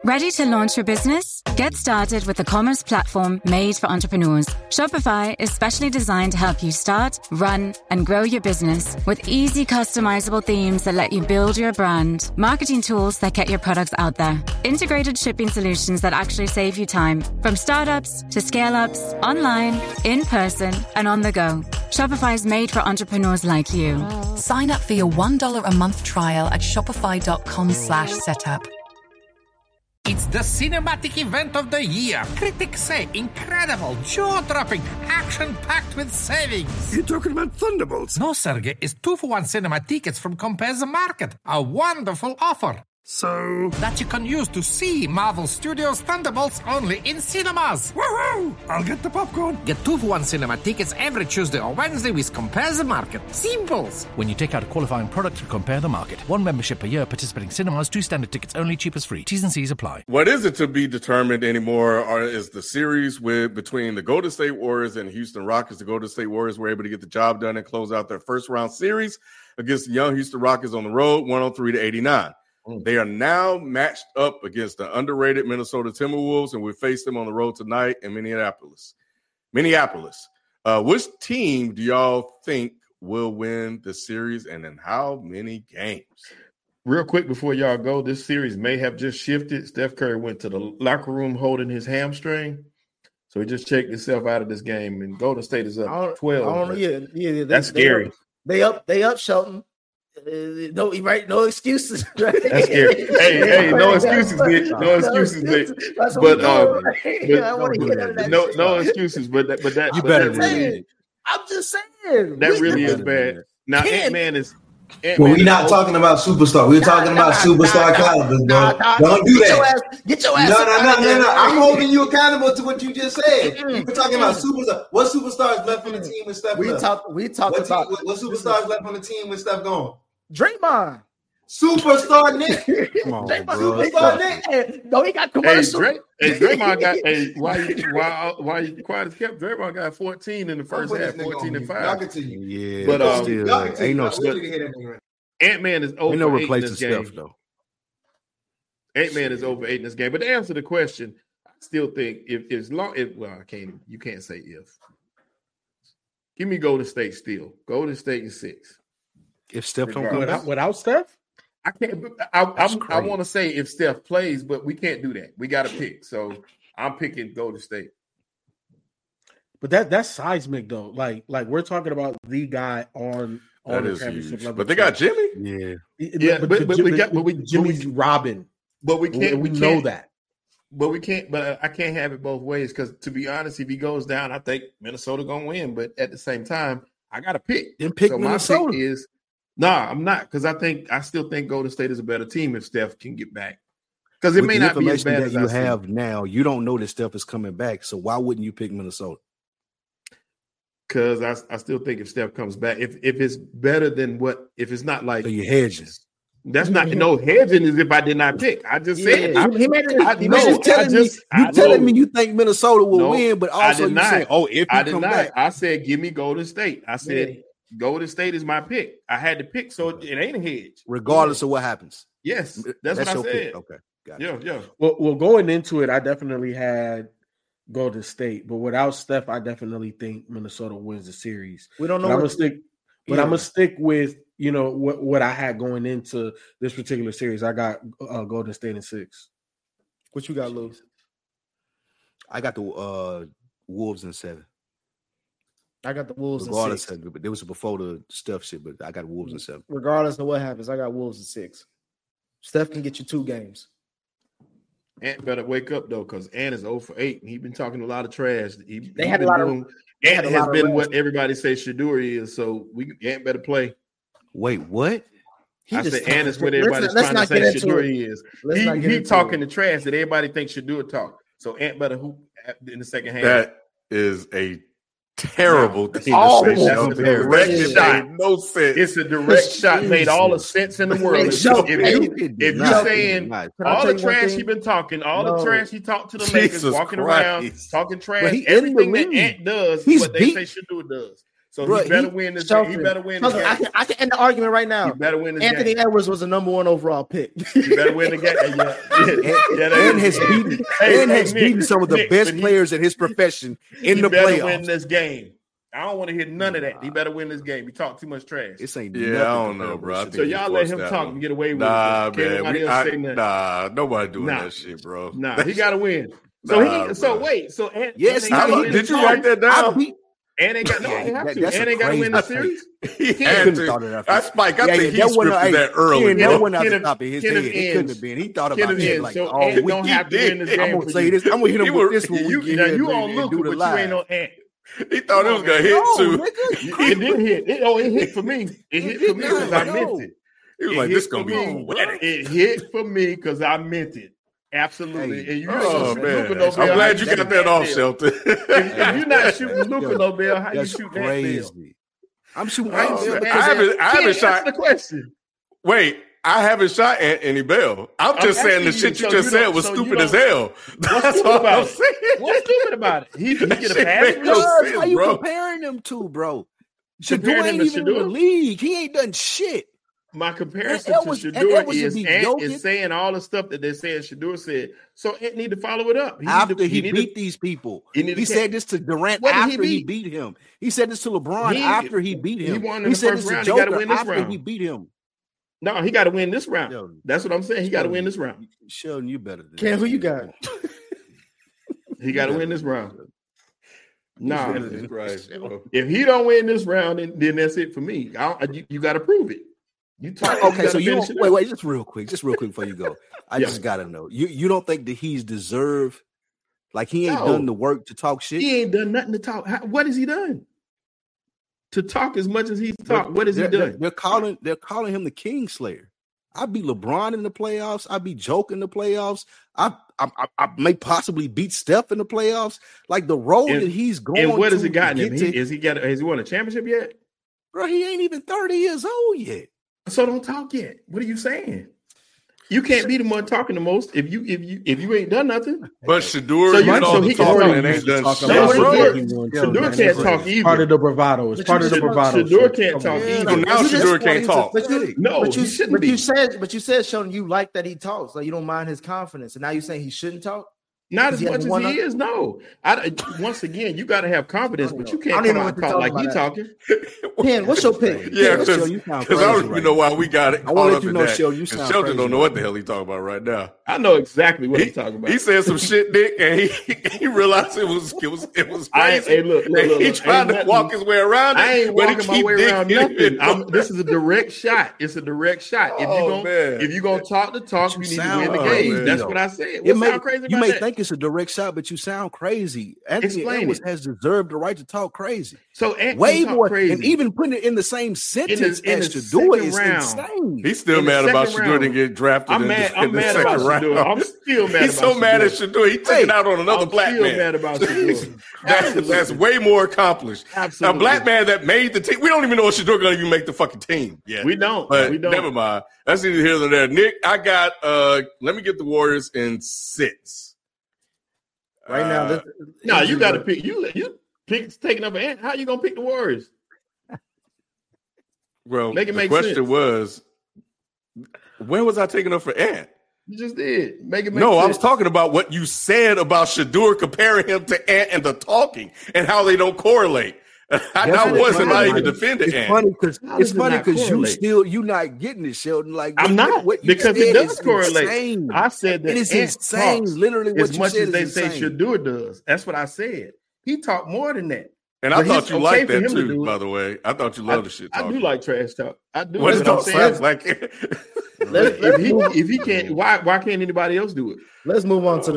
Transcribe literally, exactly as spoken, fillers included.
Ready to launch your business? Get started with the commerce platform made for entrepreneurs. Shopify is specially designed to help you start, run, and grow your business with easy customizable themes that let you build your brand, marketing tools that get your products out there, integrated shipping solutions that actually save you time, from startups to scale-ups, online, in person, and on the go. Shopify is made for entrepreneurs like you. Sign up for your one dollar a month trial at shopify.com slash setup. It's the cinematic event of the year. Critics say incredible, jaw-dropping, action-packed with savings. You're talking about Thunderbolts? No, Sergey, it's two for one cinema tickets from Compare the Market. A wonderful offer. So? That you can use to see Marvel Studios' Thunderbolts only in cinemas. Woohoo! I'll get the popcorn. Get two for one cinema tickets every Tuesday or Wednesday with Compare the Market. Simples. When you take out a qualifying product, Compare the Market. One membership per year, participating cinemas, two standard tickets only, cheap as free. T's and C's apply. What is it to be determined anymore are, is the series with between the Golden State Warriors and Houston Rockets. The Golden State Warriors were able to get the job done and close out their first round series against the young Houston Rockets on the road, one oh three to eighty-nine. They are now matched up against the underrated Minnesota Timberwolves, and we face them on the road tonight in Minneapolis. Minneapolis. Uh, which team do y'all think will win the series, and in how many games? Real quick before y'all go, this series may have just shifted. Steph Curry went to the locker room holding his hamstring, so he just checked himself out of this game, and Golden State is up twelve. I don't know, yeah, yeah, they, that's they, scary. They up, they up, Shelton. Uh, no, right? No excuses. Right? That's scary. Hey, hey, no excuses, bitch. No excuses, bitch. But um, but, no, no excuses. But that, but that, you but better. That really, I'm just saying that really is bad. Now, Ant Man is. Ant-Man well, we're not talking about superstar. We're nah, talking nah, about nah, superstar nah, calibers, nah, bro. Nah, Don't do get that. Your ass, get your ass. No, no, no, no, no. I'm holding you accountable to what you just said. Mm-hmm. We're talking about superstar. What superstars left on the team with Steph? We talk. We talked what about team, what, what superstars left on the team with Steph gone? Draymond. Superstar Nick. Come on, Draymond, bro. Superstar Nick. Hey, no, he got commercial. Hey, Dray, hey Draymond got. Hey, why you why why you quiet as kept? Draymond got fourteen in the first half, fourteen and five. Y'all continue. Yeah, but um, still, y'all continue. ain't no. Still, Ant-Man is over ain't no eight in replacing this game. stuff though. Ant-Man is over eight in this game. But to answer the question, I still think if as long if well, I can't you can't say if. Give me Golden State still. Golden State in six. If Steph don't come without, without Steph, I can't. I I, I want to say if Steph plays, but we can't do that. We got to pick. So I'm picking Golden State. But that that's seismic though. Like like we're talking about the guy on on that the is championship huge. level. But they got Jimmy. Yeah, yeah. But, but, but we got but we Jimmy's but we, Robin. But we can't. We, we know can't, that. But we can't. But I can't have it both ways because to be honest, if he goes down, I think Minnesota gonna win. But at the same time, I got to pick. Then pick so Minnesota. My pick is nah. I'm not because I think I still think Golden State is a better team if Steph can get back. Because it With may the not be as bad that as you I have see. now. You don't know that Steph is coming back. So why wouldn't you pick Minnesota? Because I, I still think if Steph comes back, if if it's better than what, if it's not like so you're hedging. That's not no hedging is if I did not pick. I just Yeah, said I, he made it. I, He no, made it. telling I just, me, you I telling know. me you think Minnesota will No, win, but I also did you not. say, oh, if I you did come not. back. I said, give me Golden State. I said, Yeah. Golden State is my pick. I had to pick, so it, it ain't a hedge. Regardless of what happens. Yes, that's, That's what I your said. pick. Okay. Got it. Yeah, yeah. Well, well, going into it, I definitely had Golden State, but without Steph, I definitely think Minnesota wins the series. We don't know. But I'm what- gonna stick. But Yeah. I'm gonna stick with you know what, what I had going into this particular series. I got uh, Golden State in six. What you got, Lou? I got the uh, Wolves in seven. I got the Wolves in Regardless, six. of, but it was before the stuff shit, but I got the Wolves in seven. Regardless of what happens, I got Wolves in six. Steph can get you two games. Ant better wake up though, because Ant is zero for eight, and he's been talking a lot of trash. He, They he had a been lot of- doing, they had Ant a has lot of been rest. what everybody says Shador is. So we Ant better play. Wait, what? I just- said Ant is what let's everybody's not- let's trying not to get say into Shador it. is. Let's He, not get he into talking it. the trash that everybody thinks Shador talk. So Ant better hoop in the second half. That is a terrible thing all to say. that's That's a a direct direct shot. shot. No sense. It's a direct shot. Made all the sense in the world. If, Joe, if hey, you it did if not. you're It did saying not. Can I all tell the you one trash thing? he been talking, all No. the trash he talked to the Lakers, Jesus walking Christ. around talking trash, But he in the everything that league. Ant does, He's what they beat- say Shador does. So Bro, he better he- win this. Shelton, He better win. Shelton, This I game. can I can end the argument right now. He better win this Anthony game. Edwards was a number one overall pick. He better win the game. Yeah, yeah, And, yeah, that and is- has beaten, Hey, and hey, has Nick, beaten some of the Nick, best but he- players in his profession in he the better playoffs. win this game. I don't want to hear none of that. He better win this game. He talked too much trash. This ain't Yeah, nothing I don't know, comparable bro. I to think So he y'all let forced him that talk one. and get away with Nah, it. Can't man. nobody We, else I, say nothing. nah, nobody doing Nah. that shit, bro. Nah, he got to win. So Nah, he. So bro. wait. So Ant, Yes, Ant he- ain't gotta he- win Did this you series? write that I down? beat, Ant ain't got no. Yeah, I ain't have that- to. that's Ant a ain't got to win the crazy- series. He couldn't had have to. thought of that. That's Mike. I Yeah, think he yeah, that wasn't- scripted that early. Ken, Kenneth- that wasn't out the Kenneth- top of his Kenneth head. It ends. couldn't have been. He thought about Kenneth it ends. like So all Ant week. don't have to did. win this I'm game. I'm gonna for say you. this. I'm gonna hit He him was- with this one. You, when we now, get you here on and Luka, do the but live. you ain't on Ant. He thought it was gonna hit No, too. nigga. It didn't hit. It, oh, it hit for me. It hit for me because I No. meant it. He was It like, hit "This for gonna be me. wedding." It hit for me because I meant it. Absolutely. Hey. And you Oh shoot man, Luka Nobel. I'm how glad you shoot got that off, bill? Shelton. If, if you're not shooting Luka Yo, Nobel, how you That's shoot that bill? crazy. I'm shooting Right? Oh, right man. there I because haven't, I haven't Ken, shot. answer the question. Wait, I haven't shot Anthony Bell. I'm I'm just saying the asking shit you, you so just you said don't- was so you stupid as don't- hell. What's That's stupid all about I'm it? saying. What's stupid about it? He, he That get a shit pass make from no you? Cuz, sense, how you bro. comparing them two, bro? Comparing Shador him ain't to even in the Shador? league. He ain't done shit. My comparison And to Edwards- and Shador Edwards is would be Ant Jokic. is saying all the stuff that they're saying Shador said. So Ant need to follow it up. He need After to, he, need beat to, these people, he he, need to said this to Durant What did he after he beat? beat him. He said this to LeBron He- after he beat he him. won in He the said first this to round. He gotta Joker win this after round. he beat him. No, he got to win this round. Yo, That's what I'm saying. He got to win this round. Sheldon, you better. Than Ken, that. who you got? He got to win this round. Nah, Jesus Christ, bro. if he don't win this round, then, then that's it for me. I, I- you you got to prove it. You talk. Okay, you so gotta you finish don't, it wait, up. wait, just real quick, just real quick before you go. I Yeah. just gotta know. You you don't think that he's deserved, like he ain't No. done the work to talk shit? He ain't done nothing to talk. How, what has he done? To talk as much as he's talked. What has he They're- they're- done? They're calling they're calling him the King Slayer. I beat LeBron in the playoffs. I beat Joke in the playoffs. I I, I, I may possibly beat Steph in the playoffs. Like the role And- that he's going. And what has to it gotten get him? to- He, is he got? Has he won a championship yet? bro, he ain't even thirty years old yet. So don't talk yet. What are you saying? You can't be the one talking the most if you if you if you ain't done nothing. But Shador So did you- all so the he can talking already and ain't done talk shit. No, about Shador- what he Shador wants. can't That's talk right. either. Part of the bravado. It's But part you of the said- bravado. Shador shit. can't Come talk on. either. So now You just Shador want can't him to- talk. But you, No, but you, he shouldn't but be. you said, but you said, Sheldon, you like that he talks. Like you don't mind his confidence, and now you're saying he shouldn't talk. Not Because as he much hasn't as won he nothing? is. No, I, once again, you got to have confidence, but you I can't don't come even know out what and you're talk like talking you about. talking. Ken, what's your pick? Yeah, Ken, because you sound I crazy don't even right know now. why we got it. I wanna caught let up you in know, that. Sheldon, you And sound Sheldon crazy don't know right what the now. hell he talking about right now. I know exactly what He, he's talking about. he said some shit, Nick, and he he realized it was it was it was I ain't- crazy. hey, look, look, And look, he look, tried ain't to nothing- walk his way around it. I ain't but he walking my keep way around digging nothing. it. I'm, this is a direct shot. It's a direct shot. If you Oh, gonna man. if you gonna talk the talk, you You need to sound win the crazy, game. That's though. what I said. It What may, sound crazy about you may that? think it's a direct shot, but you sound crazy. Anthony Explain Edwards it. has deserved the right to talk crazy. So Ant Way can talk more, crazy. and even putting it in the same sentence in as the Shador second is round. insane. He's still In the mad about second Shador round. didn't get drafted I'm in, mad. the, I'm in the mad second about round. Shador. I'm still mad He's about so mad at Shador. Shador. He took Hey, it out on another I'm black still man. mad about Shador. That's, that's way more accomplished. Absolutely. A black man that made the team. We don't even know if Shador going to even make the fucking team yet. We don't. But we don't. never mind. That's neither here nor there. Nick, I got. uh Let me get the Warriors in six. Right now, Uh, this, No, you got to pick. You you pick taking up an Ant. How you gonna pick the Warriors? Well, Make it the make question sense. was, when was I taking up for Ant? You just did. Make it make No, sense. I was talking about what you said about Shador comparing him to Ant and the talking and how they don't correlate. I, I That's wasn't funny. not even defending It's Ant. funny because How it's does it funny not because you correlate? still you not getting it, Sheldon. Like I'm what- not what you because it said does is correlate. insane. I said that It is Ant insane. talks Literally, what as you much said as they is say insane. Shador does. That's what I said. He talked more than that. And I But thought it's you okay liked for that him to too, do it. by the way. I thought you I, loved the shit I talking. do like trash talk. I do. What That's it what I'm don't saying. sound like. If, if he if he can't, why why can't anybody else do it? let's move on to the